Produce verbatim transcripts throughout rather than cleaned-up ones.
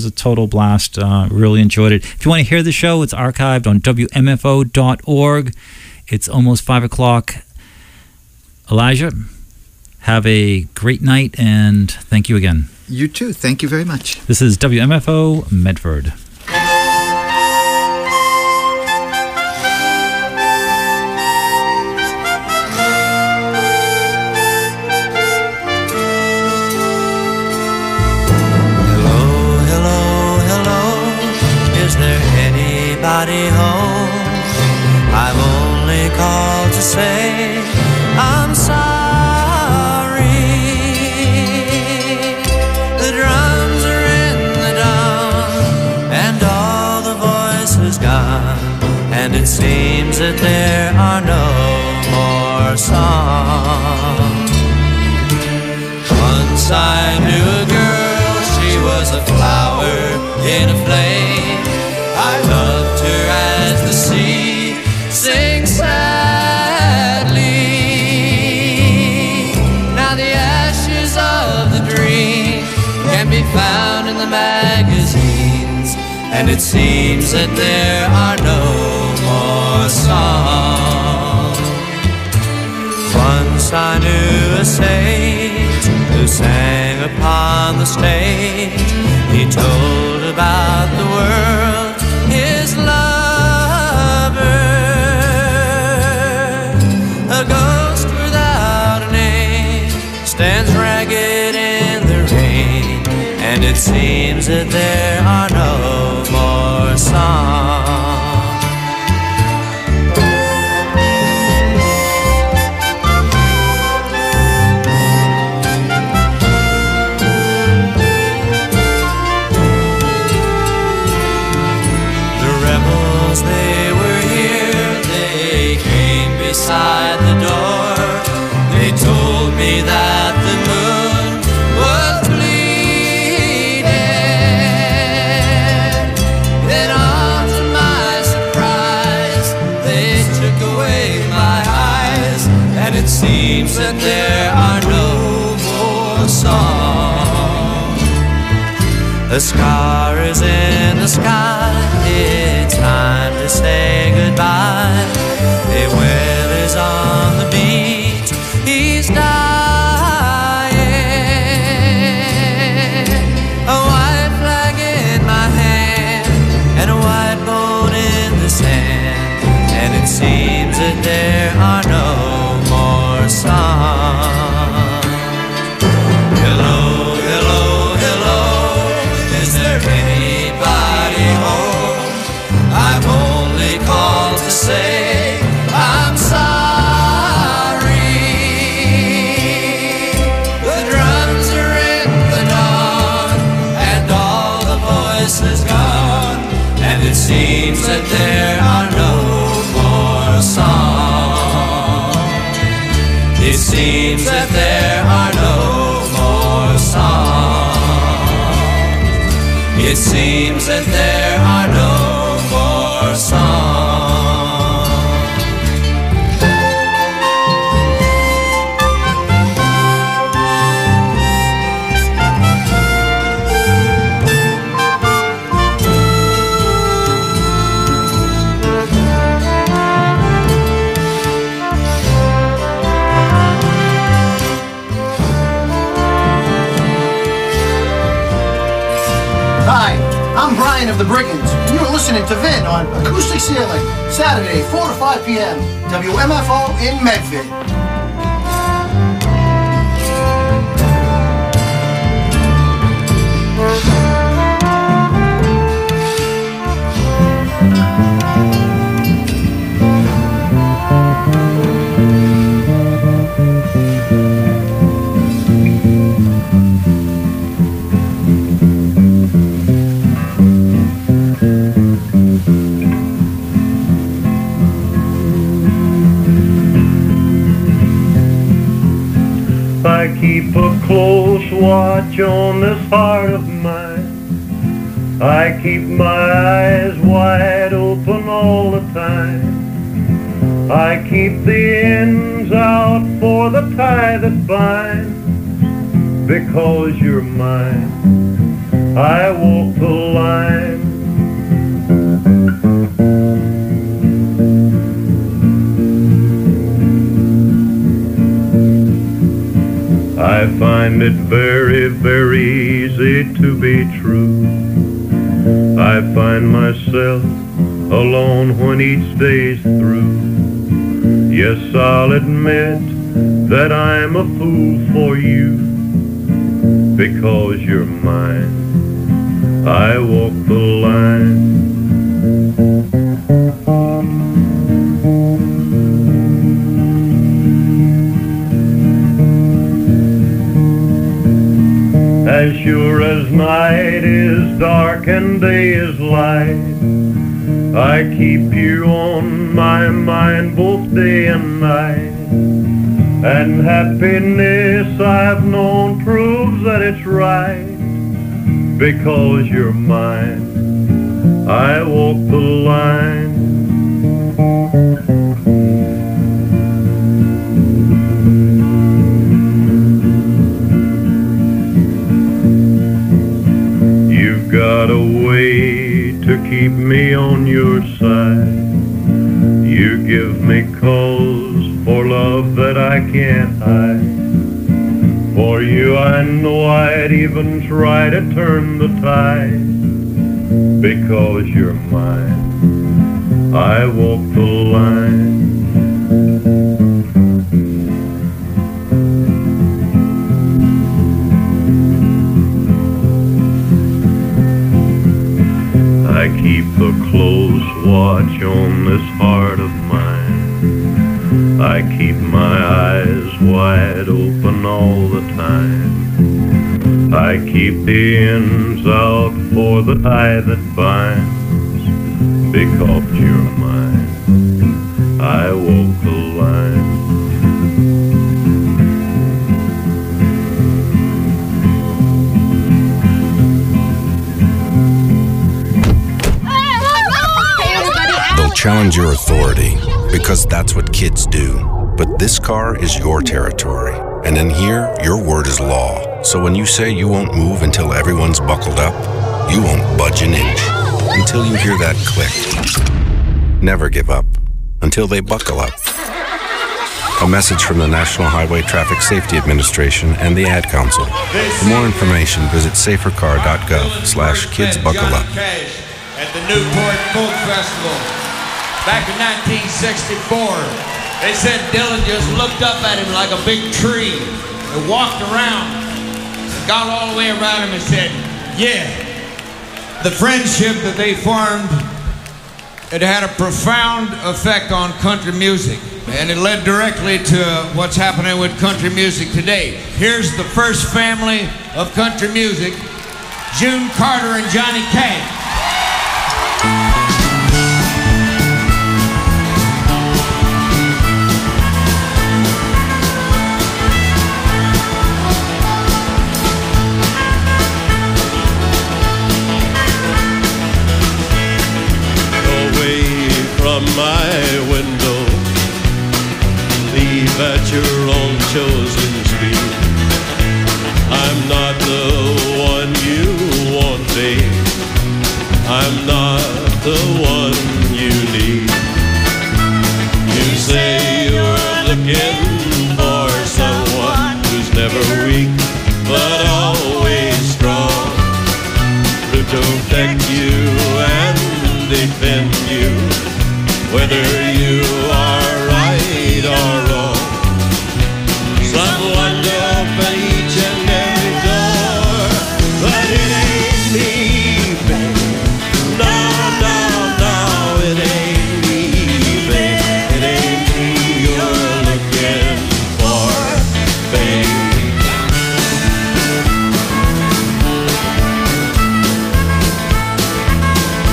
a total blast. Uh, really enjoyed it. If you want to hear the show, it's archived on W M F O dot org. It's almost five o'clock. Elijah, have a great night, and thank you again. You too. Thank you very much. This is W M F O Medford. Anybody home? I've only called to say I'm sorry. The drums are in the dawn and all the voices gone, and it seems that there are no more songs. Once I knew a girl, she was a flower in a flame. I loved her as the sea sings sadly. Now the ashes of the dream can be found in the magazines, and it seems that there are no more songs. Once I knew a sage who sang upon the stage. He told about the world, his lover, a ghost without a name, stands ragged in the rain, and it seems that there are no more songs. Beside the door, they told me that the moon was bleeding. Then on to my surprise, they took away my eyes, and it seems that there are no more songs. A scar is in the sky, it's time to say goodbye. A whale is on the beach, he's dying. A white flag in my hand and a white bone in the sand, and it seems that there are no more songs. Hello, hello, hello, is there anybody home? I've only called to say I'm sorry. The drums are in the dawn and all the voices gone, and it seems that there are no more songs. It seems that there are no more songs. It seems that there are no more songs. Hi, I'm Brian of the Brigands. You're listening to Vin on Acoustic Ceiling, Saturday, four to five p.m. W M F O in Medford. I keep a close watch on this heart of mine. I keep my eyes wide open all the time. I keep the ends out for the tie that binds, because you're mine. I walk the through. I find myself alone when each day's through. Yes, I'll admit that I'm a fool for you, because you're mine. I walk the line. As sure as night is dark and day is light, I keep you on my mind both day and night. And happiness I've known proves that it's right, because you're mine. I walk the line. You've got a way to keep me on your side. You give me cause for love that I can't hide. For you I know I'd even try to turn the tide, because you're mine. I walk the line. I keep a close watch on this heart of mine. I keep my eyes wide open all the time. I keep the ends out for the tie that binds, because you're mine. I walk the line. Challenge your authority, because that's what kids do. But this car is your territory, and in here, your word is law. So when you say you won't move until everyone's buckled up, you won't budge an inch until you hear that click. Never give up until they buckle up. A message from the National Highway Traffic Safety Administration and the Ad Council. For more information, visit safer car dot gov slash kids buckle up. At the Newport Folk Festival. Back in nineteen sixty-four, they said Dylan just looked up at him like a big tree and walked around and got all the way around him and said, yeah, the friendship that they formed, it had a profound effect on country music, and it led directly to what's happening with country music today. Here's the first family of country music, June Carter and Johnny Cash. From my window, leave at your own chosen speed. I'm not the one you want, babe. I'm not the one you need. You say you're looking for someone who's never weak, but always strong, to protect you and defend you, whether you are right or wrong. Someone to open each and every door, but it ain't me, babe. No, no, no, it ain't me, babe. It ain't me you're looking for, babe.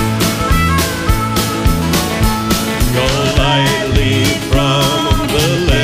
Go lightly from the left.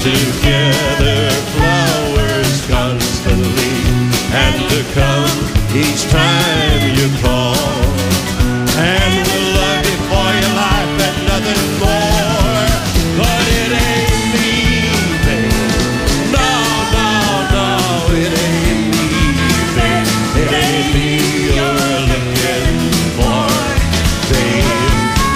together flowers constantly, and to come each time you call, and we'll love you for your life and nothing more. But it ain't me, babe. No, no, no, it ain't me, babe. It ain't me you're looking for, babe.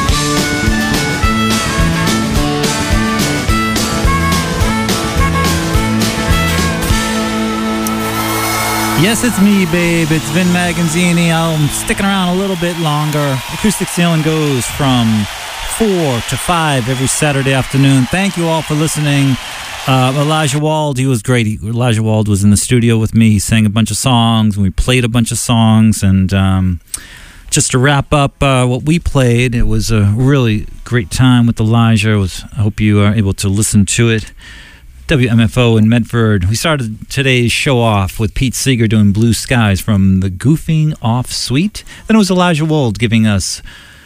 Yes, it's me, babe. It's Vin Magazzini. I'm sticking around a little bit longer. Acoustic Ceiling goes from four to five every Saturday afternoon. Thank you all for listening. Uh, Elijah Wald, he was great. He, Elijah Wald was in the studio with me. He sang a bunch of songs, and we played a bunch of songs. And um, just to wrap up uh, what we played, it was a really great time with Elijah. It was, I hope you are able to listen to it. W M F O in Medford. We started today's show off with Pete Seeger doing Blue Skies from the Goofing Off Suite. Then it was Elijah Wald giving us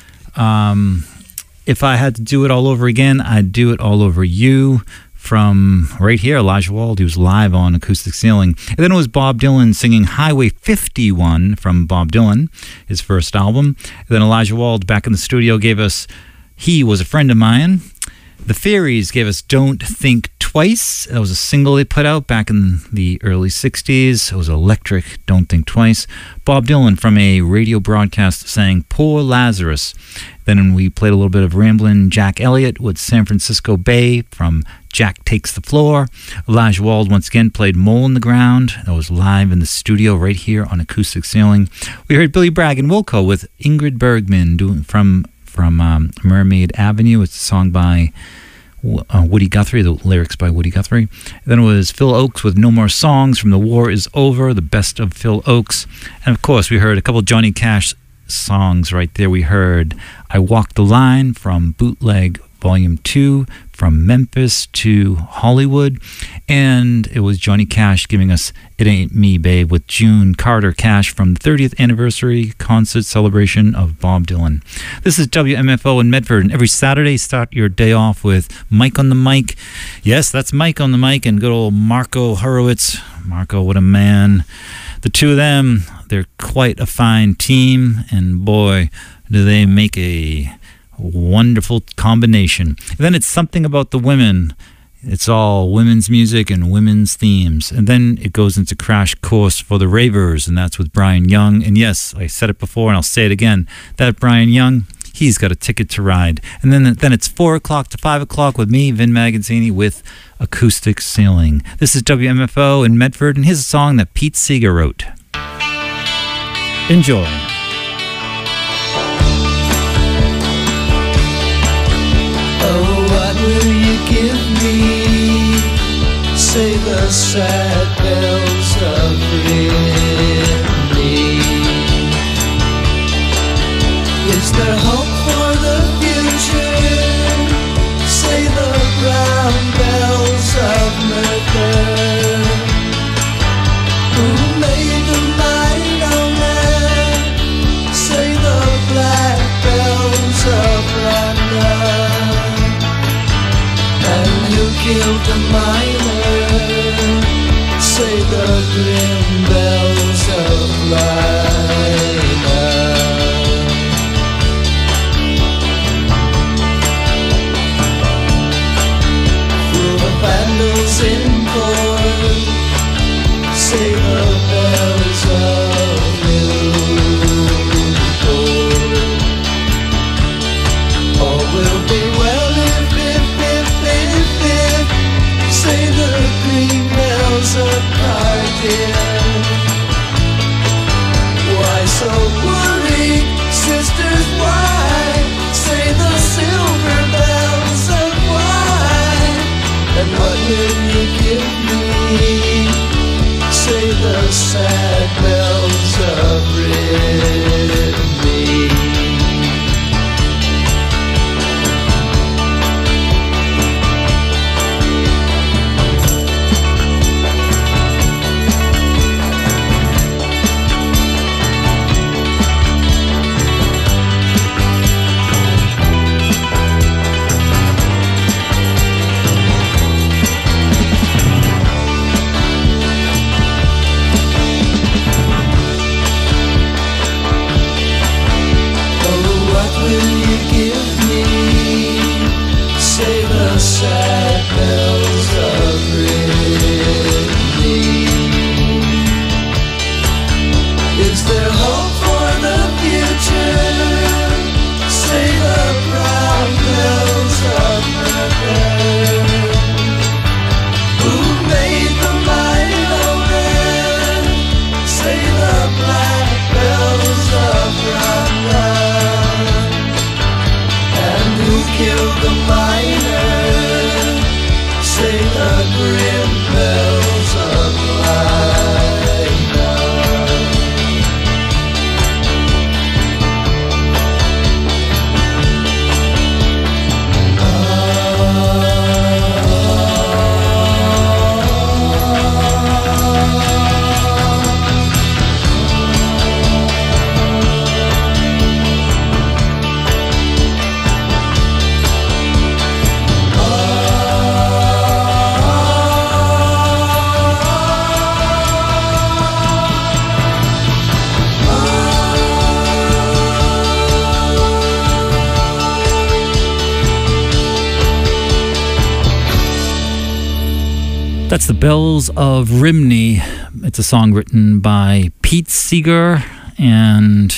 um, If I Had to Do It All Over Again, I'd Do It All Over You from right here, Elijah Wald. He was live on Acoustic Ceiling. And then it was Bob Dylan singing Highway fifty-one from Bob Dylan, his first album. And then Elijah Wald back in the studio gave us He Was a Friend of Mine. The Fairies gave us Don't Think Twice. That was a single they put out back in the early sixties. It was electric, Don't Think Twice. Bob Dylan from a radio broadcast sang Poor Lazarus. Then we played a little bit of Ramblin' Jack Elliott with San Francisco Bay from Jack Takes the Floor. Elijah Wald once again played Mole in the Ground. That was live in the studio right here on Acoustic Ceiling. We heard Billy Bragg and Wilco with Ingrid Bergman doing from from um, Mermaid Avenue. It's a song by uh, Woody Guthrie, the lyrics by Woody Guthrie. Then it was Phil Oakes with No More Songs from The War Is Over, the best of Phil Oakes. And of course, we heard a couple of Johnny Cash songs right there. We heard I Walk the Line from Bootleg Volume two, From Memphis to Hollywood. And it was Johnny Cash giving us It Ain't Me, Babe, with June Carter Cash from the thirtieth anniversary concert celebration of Bob Dylan. This is W M F O in Medford, and every Saturday start your day off with Mike on the mic. Yes, that's Mike on the mic and good old Marco Horowitz. Marco, what a man. The two of them, they're quite a fine team, and boy, do they make a wonderful combination. And then it's something about the women. It's all women's music and women's themes. And then it goes into Crash Course for the Ravers, and that's with Brian Young. And yes, I said it before and I'll say it again, that Brian Young, he's got a ticket to ride. And then then it's four o'clock to five o'clock with me, Vin Magazzini, with Acoustic Ceiling. This is W M F O in Medford, and here's a song that Pete Seeger wrote. Enjoy. Oh, what will you give me? Say the sad bells of Ridley. Is there hope for the future? Say the brown bells of Merthyr. Who made the mighty owner? Say the black bells of London. And who killed the miner? Say the grim bells of Lydon. Full of vandals in corn, say the bells of Newport. All will be well if, if, if, if, if, say the green bells of Cardiff. Why so worried, sisters, why? Say the silver bells of wine. And what will you give me? Say the sad bells of Ridley. the grim bells of That's the Bells of Rhymney. It's a song written by Pete Seeger and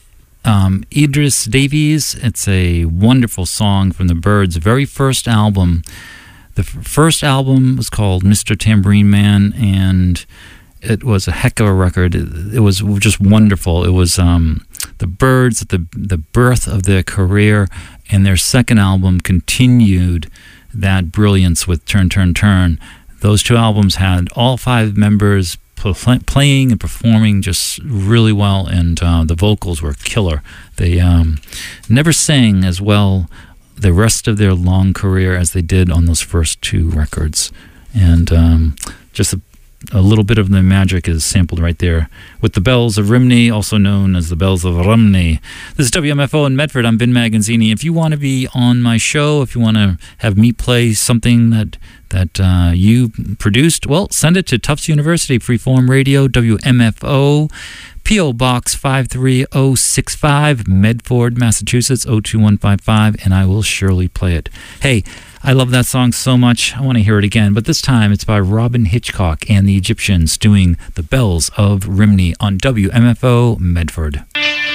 um, Idris Davies. It's a wonderful song from the Byrds' very first album. The f- first album was called Mister Tambourine Man, and it was a heck of a record. It, it was just wonderful. It was um, the Byrds at the, the birth of their career, and their second album continued that brilliance with Turn, Turn, Turn. Those two albums had all five members pl- playing and performing just really well, and uh, the vocals were killer. They um, never sang as well the rest of their long career as they did on those first two records. And um, just a, a little bit of the magic is sampled right there with the Bells of Rhymney, also known as the Bells of Rhymney. This is W M F O in Medford. I'm Vin Magazzini. If you want to be on my show, if you want to have me play something that that uh, you produced, well, send it to Tufts University, Freeform Radio, W M F O, P O Box five three zero six five, Medford, Massachusetts, oh two one five five, and I will surely play it. Hey, I love that song so much. I want to hear it again, but this time it's by Robin Hitchcock and the Egyptians doing the Bells of Rhymney on W M F O Medford.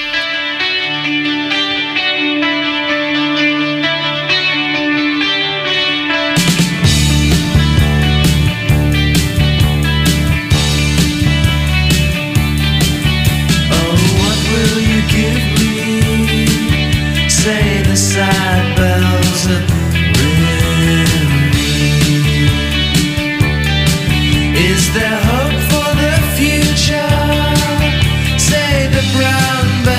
Say the side bells of Rhymney. Is there hope for the future? Say the brown bells.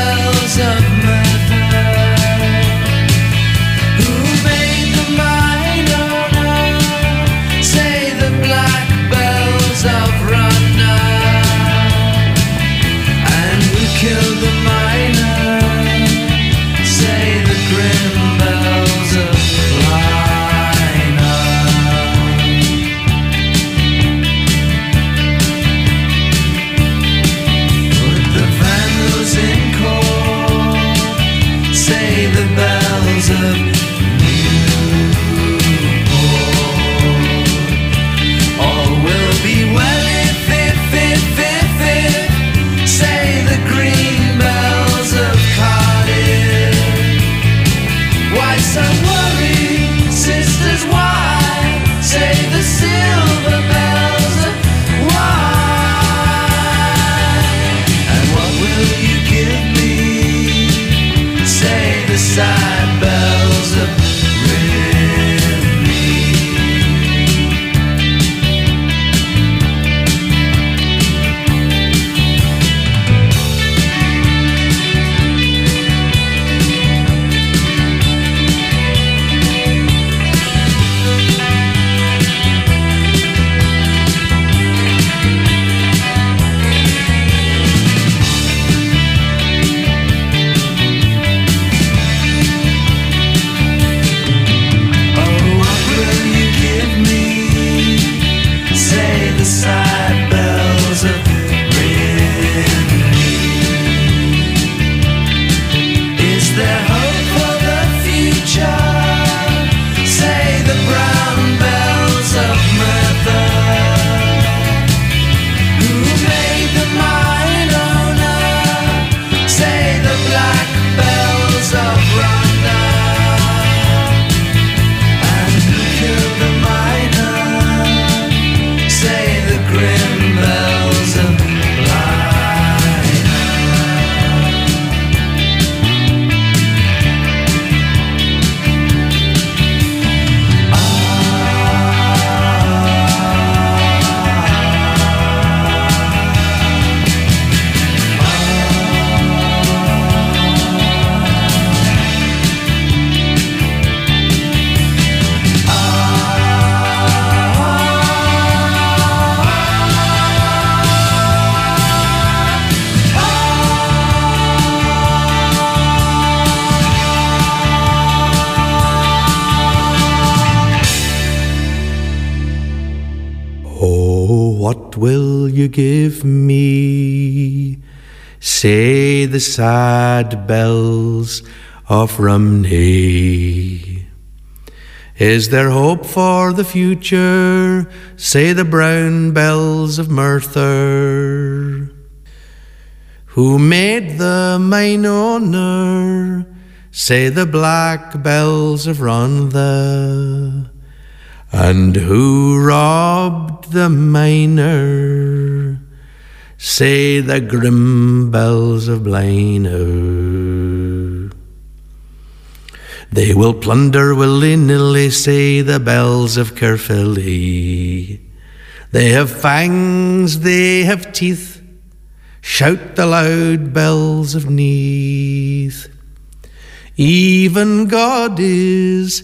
what will you give me? Say the sad bells of Rumney. Is there hope for the future? Say the brown bells of Merthyr. Who made the mine owner? Say the black bells of Rhondda. And who robbed the miner? Say the grim bells of Blaenau. They will plunder willy-nilly, say the bells of Caerphilly. They have fangs, they have teeth, shout the loud bells of Neath. Even God is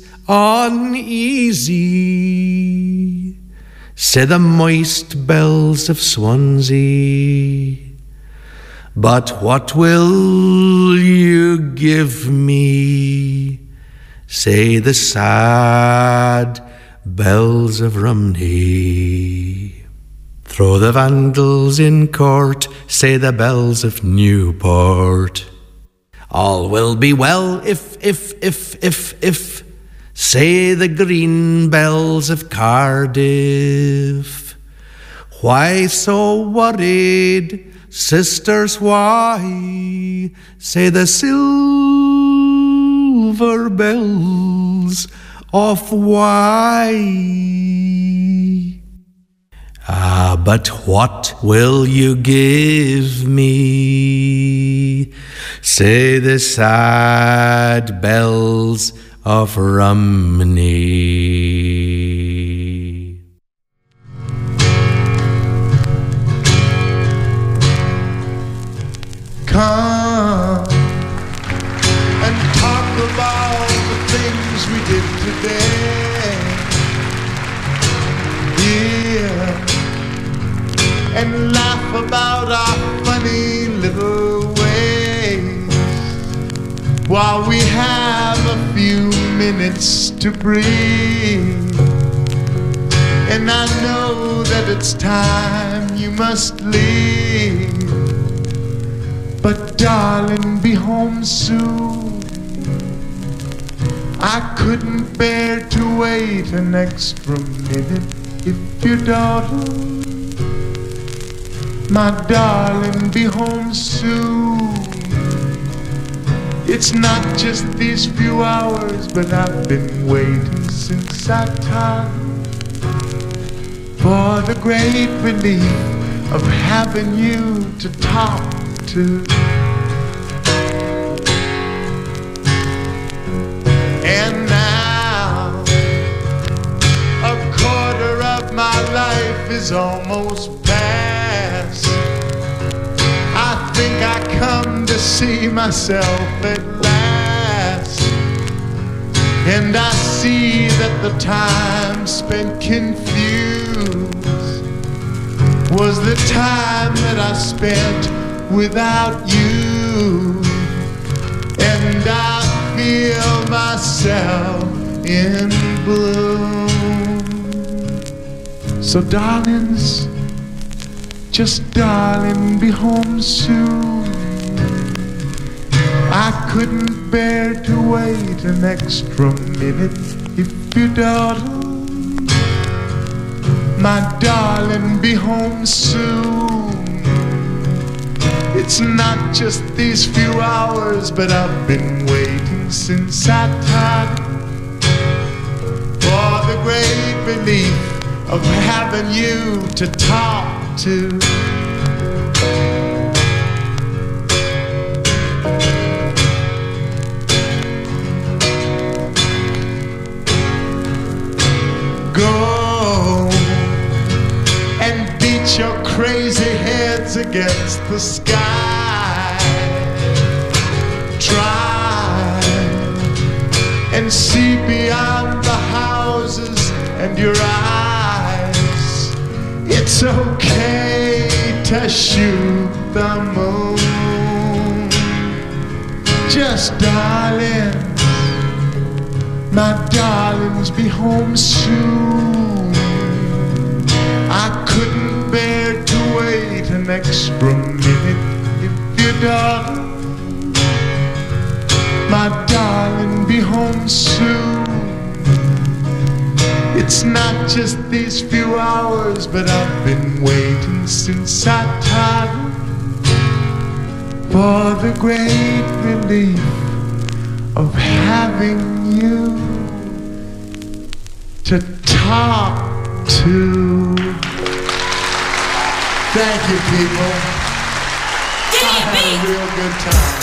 uneasy, say the moist bells of Swansea. But what will you give me? Say the sad bells of Rumney. Throw the Vandals in court, say the bells of Newport. All will be well if, if, if, if, if, say the green bells of Cardiff. Why so worried, sisters, why? Say the silver bells of Wye. Ah, but what will you give me? Say the sad bells of Rumney. Come and talk about the things we did today. Yeah, and laugh about our funny little ways while we have a few minutes to breathe. And I know that it's time you must leave, but darling, be home soon. I couldn't bear to wait an extra minute if your daughter, my darling, be home soon. It's not just these few hours, but I've been waiting since I time for the great relief of having you to talk to. And now a quarter of my life is almost past. I think I come to see myself at last, and I see that the time spent confused was the time that I spent without you. And I feel myself in bloom. So darlings, just darling, be home soon. I couldn't bear to wait an extra minute if your daughter, my darling, be home soon. It's not just these few hours, but I've been waiting since I time for the great relief of having you to talk to. Go and beat your crazy heads against the sky. Try and see beyond the houses and your eyes. It's okay to shoot the moon. Just darling, my darlings, be home soon. I couldn't an extra minute if you darling. My darling, be home soon. It's not just these few hours, but I've been waiting since I tied for the great relief of having you to talk to. Thank you, people. I had a real good time.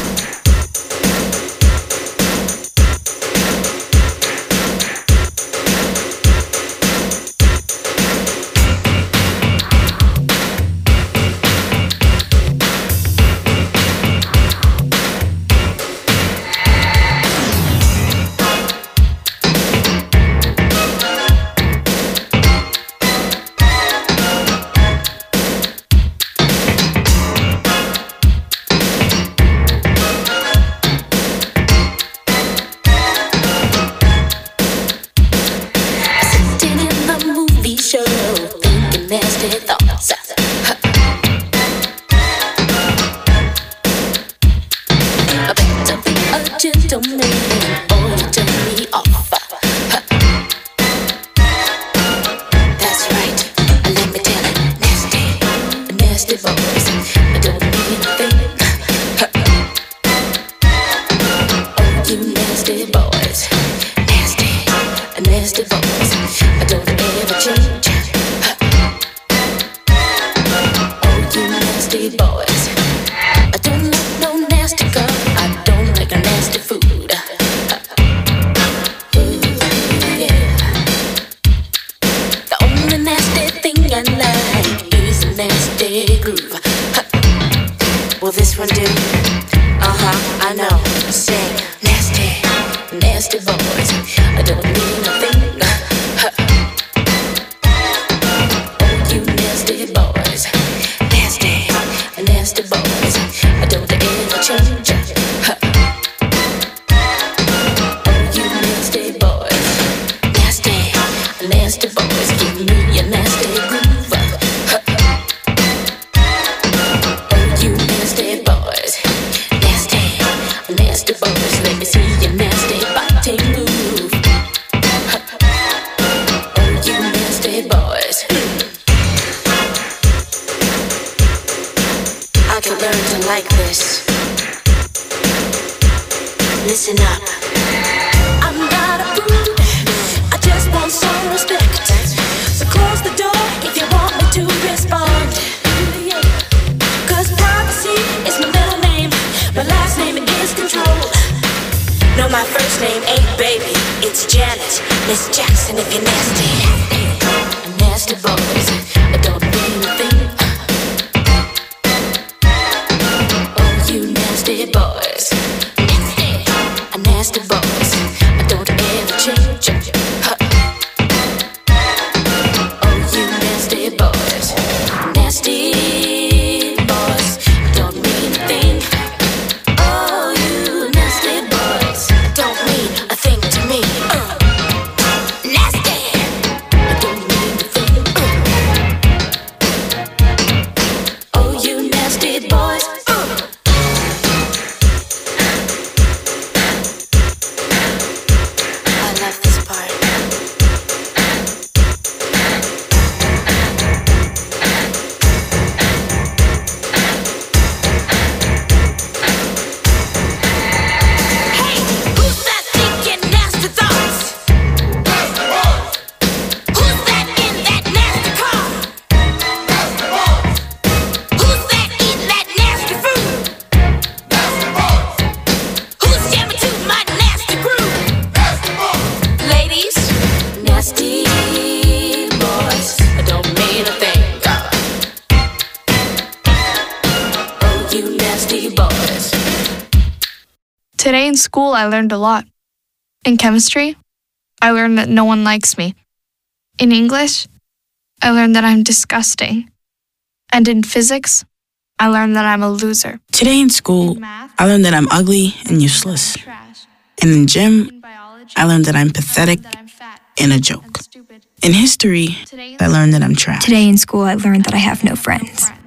Today in school, I learned a lot. In chemistry, I learned that no one likes me. In English, I learned that I'm disgusting. And in physics, I learned that I'm a loser. Today in school, I learned that I'm ugly and useless. And in gym, I learned that I'm pathetic and a joke. In history, I learned that I'm trash. Today in school, I learned that I have no friends.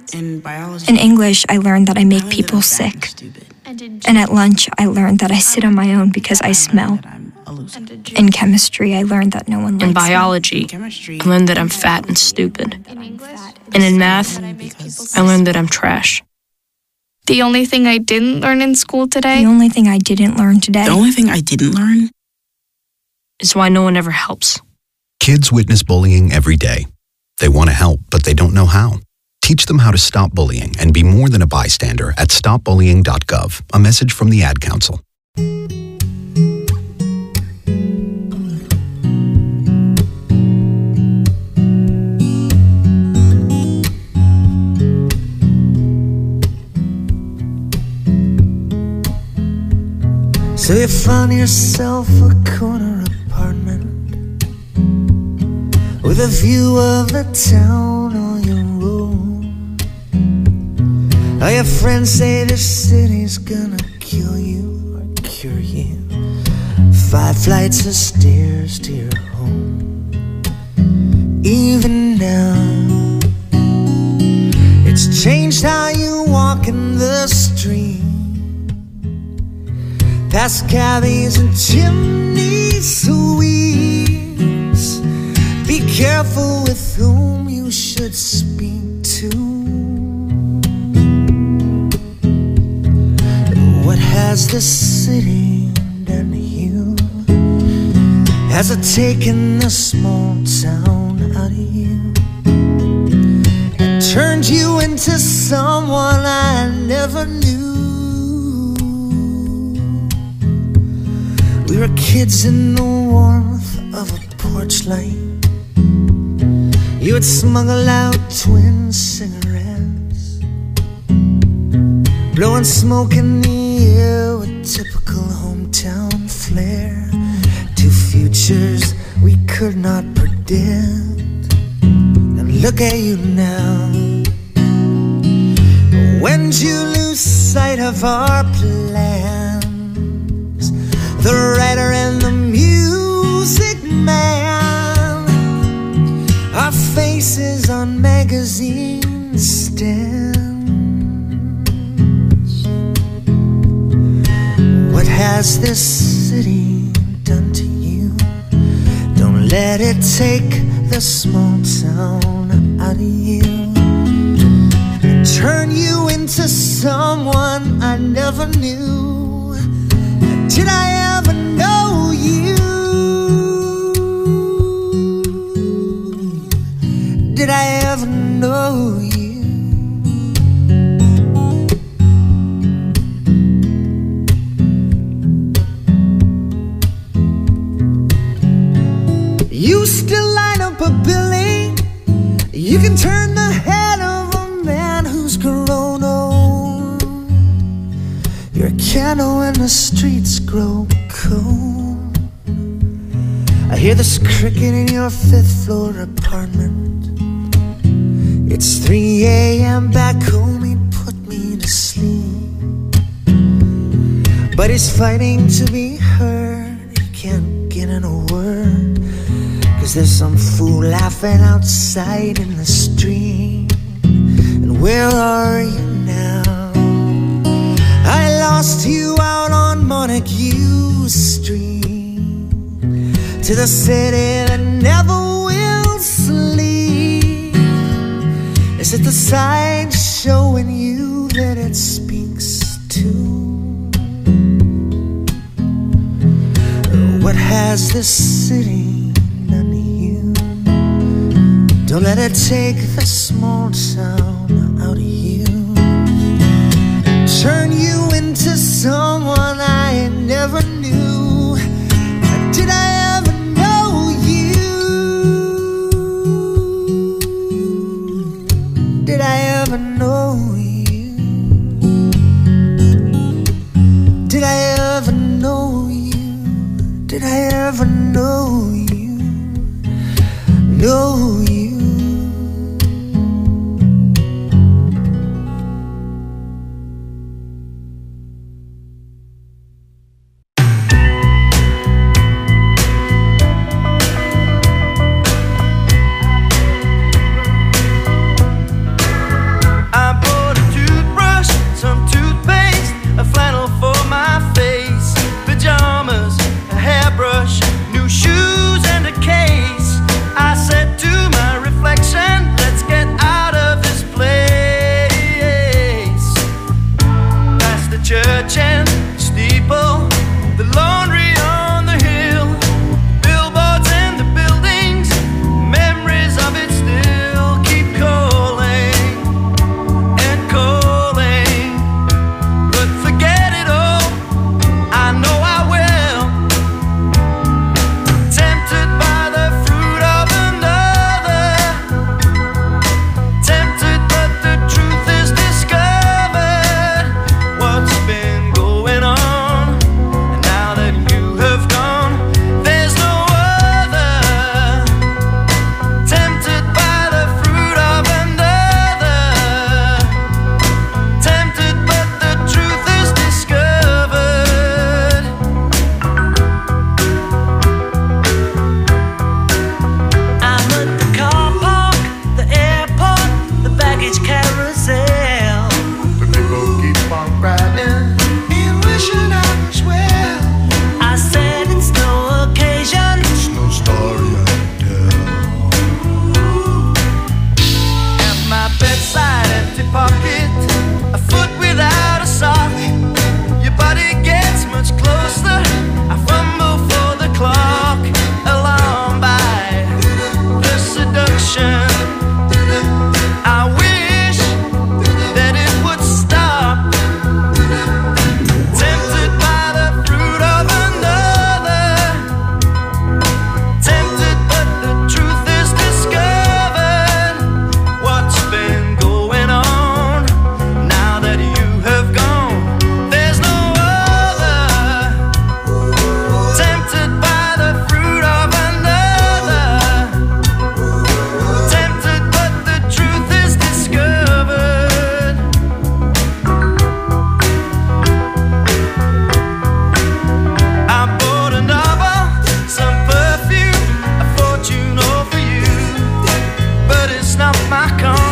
In biology, In English, I learned that I make people sick. And at lunch, I learned that I sit on my own because I smell. In chemistry, I learned that no one likes In me. biology, I learned that I'm fat and stupid. And in math, I learned that I'm trash. The only thing I didn't learn in school today. The only thing I didn't learn today. The only thing I didn't learn is why no one ever helps. Kids witness bullying every day. They want to help, but they don't know how. Teach them how to stop bullying and be more than a bystander at stop bullying dot gov. A message from the Ad Council. So you found yourself a corner apartment with a view of the town on your own. All your friends say the city's gonna kill you or cure you. Five flights of stairs to your home. Even now, it's changed how you walk in the street. Past cabbies and chimney sweeps. Be careful with whom you should speak to. What has this city done to you? Has it taken the small town out of you and turned you into someone I never knew? We were kids in the warmth of a porch light. You would smuggle out twin cigarettes, blowing smoke in the air with typical hometown flair. Two futures we could not predict. And look at you now. When'd you lose sight of our plans? The writer and the music man, our faces on magazine stands. What has this city done to you? Don't let it take the small town out of you. Turn you into someone I never knew. Did I ever know you? Did I ever know you? You still line up a billing. You can turn the head of a man who's grown old. You're a candle when the streets grow cold. I hear this cricket in your fifth floor apartment. It's three a m back home, he put me to sleep. But he's fighting to be heard. He can't get in a word, 'cause there's some fool laughing outside in the street. And where are you now? I lost you out on Montague Street, to the city that never will sleep. Is it the sign showing you that it speaks to? What has this city done to you? Don't let it take the small town out of you. Turn you into someone I never knew. Did I ever know you? Did I ever know you? Did I ever know you? Did I ever know you? Know you?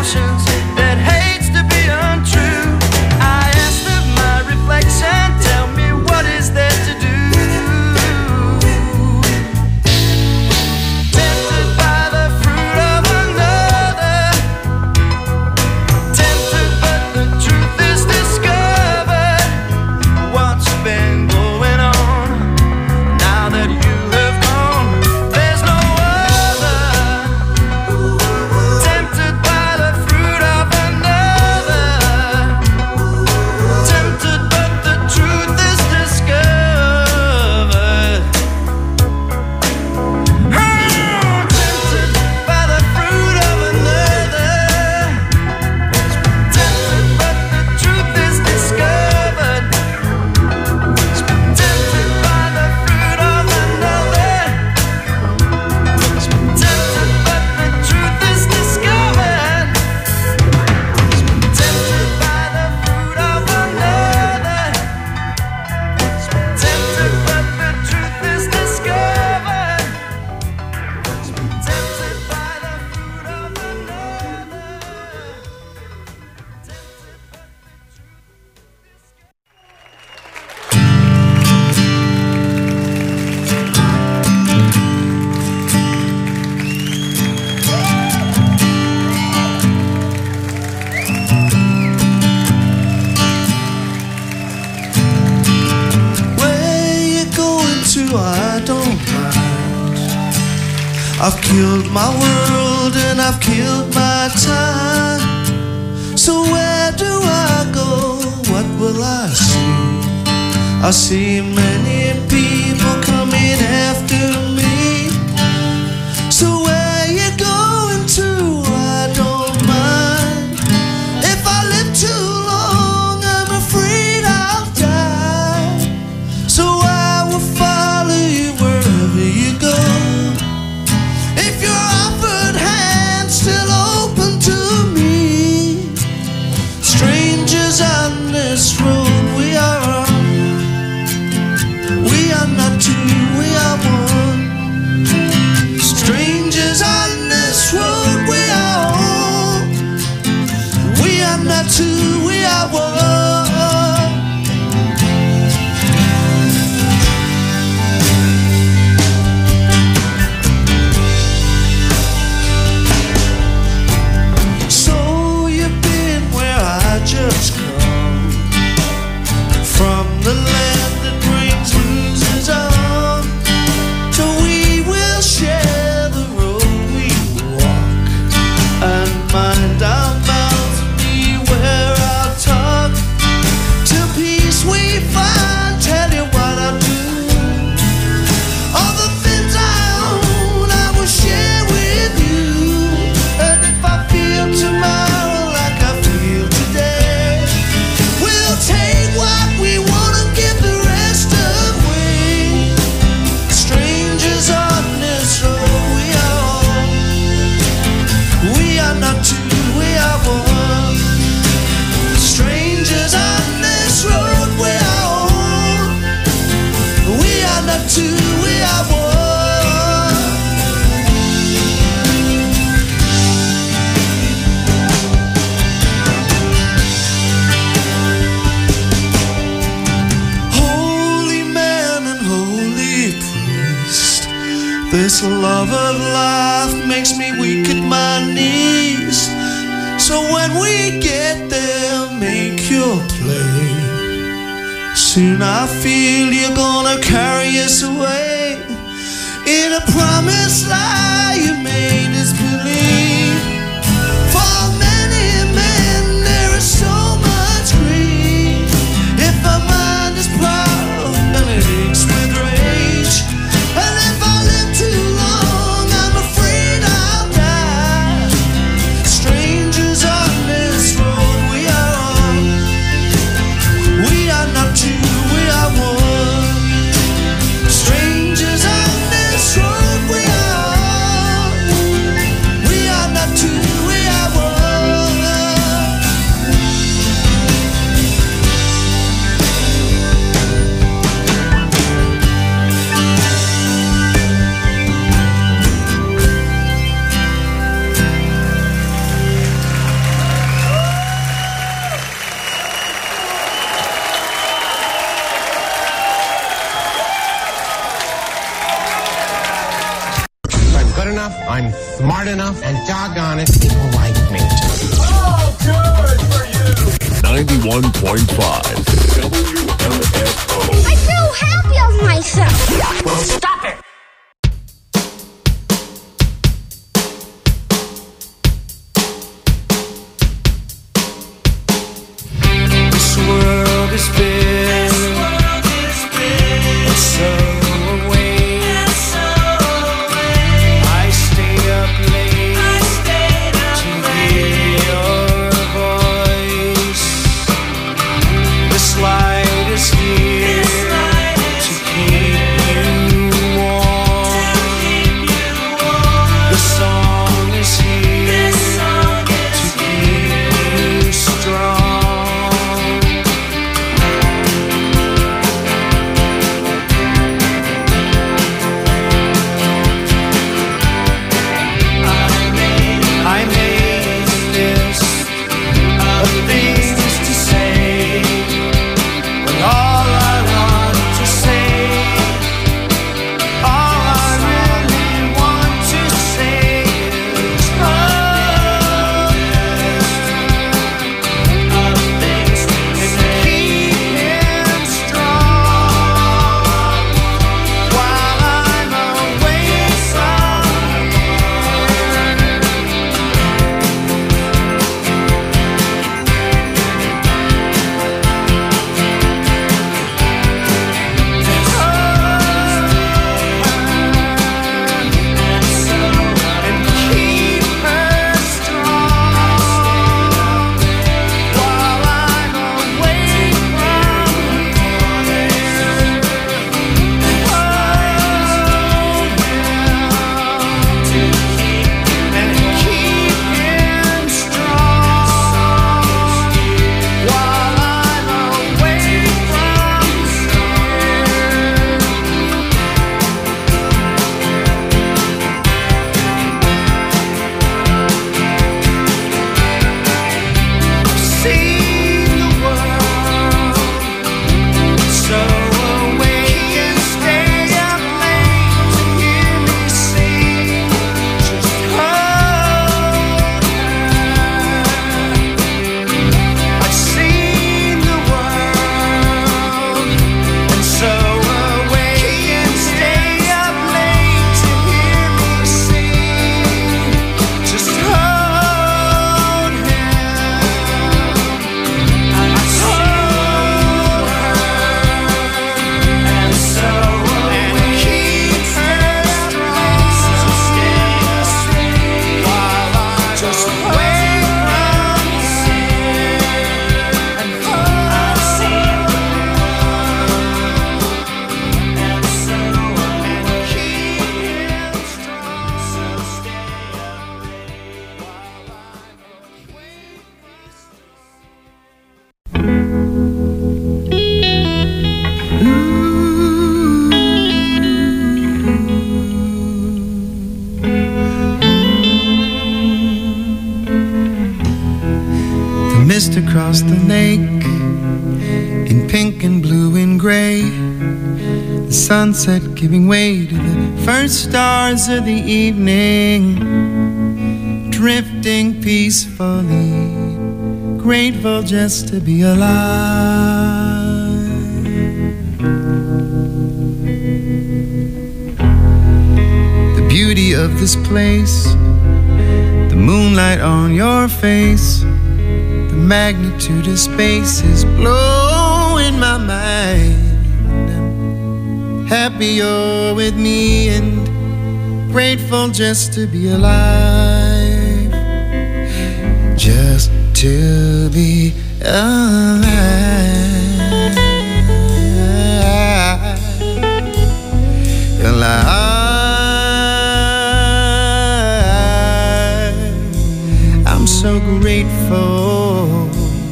emotions that hates to be untrue. I asked of my reflection, tell me what is there to do. Tempted by the fruit of another, tempted but the truth is discovered. What's been going on now that you have gone? There's no other. Tempted by the fruit of another, tempted but the truth is discovered. Oh, tempted by the fruit of another, tempted but the truth is discovered. Tempted by the fruit of another, tempted but the truth is discovered. Tempted by the fruit of another, tempted but the truth is discovered. Tempted by the fruit of Where you going to? I don't mind. I've killed my world and I've killed my time. So where do I go? What will I see? I see many people coming after me. So where you going to? I don't mind. If I live too long, I'm afraid I'll die. So I will follow you wherever you go. If your offered hand's still open to me, strangers on this road, we are we are not two, we are one. Strangers on this road, we are one. We are not two, we are one. So you've been where I just come from, the land that brings losers on. So we will share the road we walk and mind our mouths, beware our talk. To peace we find, tell you what I do. All the things I own I will share with you. And if I feel tomorrow like I feel today, we'll take what we want and give the rest away. Strangers on this road, we are we are not two, we are one. Strangers on this road, we are we are not two, we are one. Holy man and holy priest, this love of life makes me weak at my knees. So when we get there, make your play. Soon I feel you're gonna carry us away in a promised lie you made us believe. For many men there is so much grief. If my mind is proud and it aches with rage, and if I live too long, I'm afraid I'll die. Strangers on this road, we are on. We are not two, we are one. Strangers on this road, we are. smart enough, and doggone it, people like me. Oh, good for you! ninety-one point five W M F O. I feel happy of myself. Well, stop it! This world is big, it's so away. I stay up late to hear your voice. This light is here to keep you warm. The song is here to keep you strong. I made a list of things to say, but all I want to say, all I really want to say is oh, and keep it strong while I'm away from here. And keep her strong while I'm away from here. And keep him strong while I'm away from I've seen the world so awake and stay up late to hear me sing. Just hold her. I've seen the world and so awake and stay up late to hear me sing. Just hold him. I hold her and so and keep her strong while I just away from here and hold and so and keep him strong. The mist across the lake in pink and blue and gray. The sunset giving way to the first stars of the evening. Drifting peacefully, grateful just to be alive. The beauty of this place, the moonlight on your face, the magnitude of space is blowing my mind. I'm happy you're with me and grateful just to be alive. Just to be alive. Alive. I'm so grateful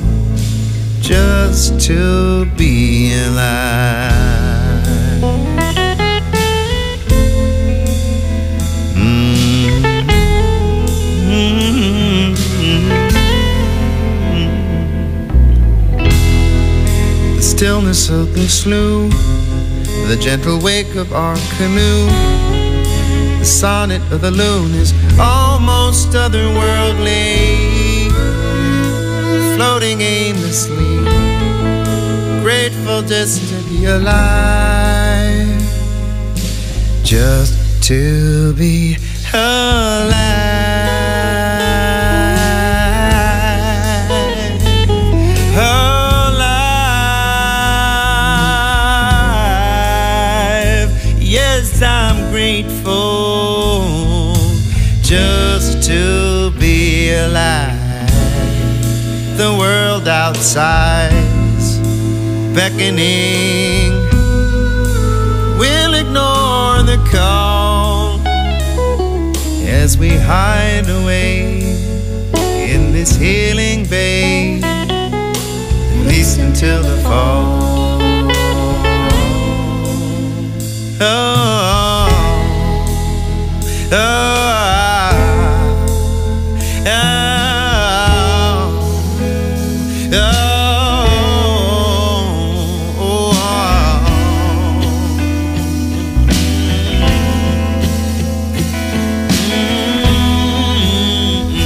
just to be alive. The stillness of the slough, the gentle wake of our canoe, the The sonnet of the loon is almost otherworldly, floating aimlessly, grateful just to be alive, just to be alive. Yes, I'm grateful just to be alive. The world outside's beckoning. We'll ignore the call as we hide away in this healing bay, at least until the fall. Oh, oh, oh, oh, oh, oh.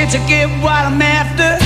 to get what I'm after.